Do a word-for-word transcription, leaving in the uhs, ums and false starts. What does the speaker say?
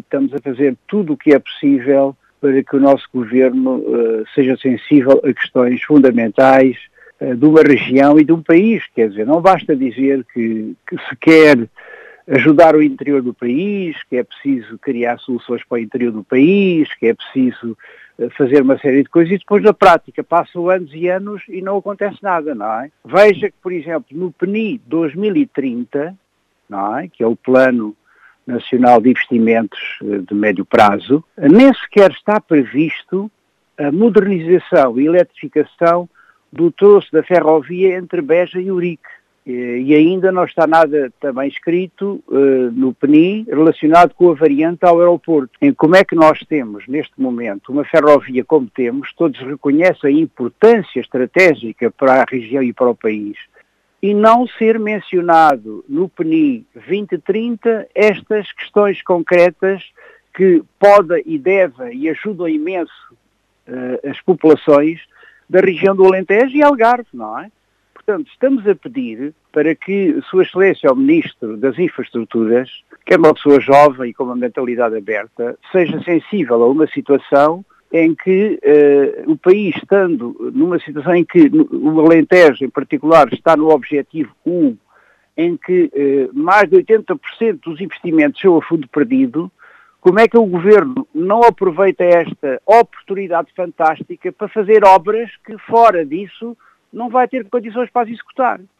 estamos a fazer tudo o que é possível para que o nosso governo uh, seja sensível a questões fundamentais uh, de uma região e de um país. Quer dizer, não basta dizer que, que se quer ajudar o interior do país, que é preciso criar soluções para o interior do país, que é preciso uh, fazer uma série de coisas e depois na prática passam anos e anos e não acontece nada, não é? Veja que, por exemplo, no P N I dois mil e trinta, não é? Que é o Plano Nacional de Investimentos de Médio Prazo, nem sequer está previsto a modernização e eletrificação do troço da ferrovia entre Beja e Ourique. E ainda não está nada também escrito uh, no P N I relacionado com a variante ao aeroporto. Em como é que nós temos, neste momento, uma ferrovia como temos, todos reconhecem a importância estratégica para a região e para o país, e não ser mencionado no P N I vinte trinta estas questões concretas que podem e devem e ajudam imenso uh, as populações da região do Alentejo e Algarve, não é? Portanto, estamos a pedir para que Sua Excelência, o Ministro das Infraestruturas, que é uma pessoa jovem e com uma mentalidade aberta, seja sensível a uma situação em que uh, o país, estando numa situação em que o Alentejo, em particular, está no objetivo um, em que uh, mais de oitenta por cento dos investimentos são a fundo perdido, como é que o Governo não aproveita esta oportunidade fantástica para fazer obras que, fora disso, não vai ter condições para as executar?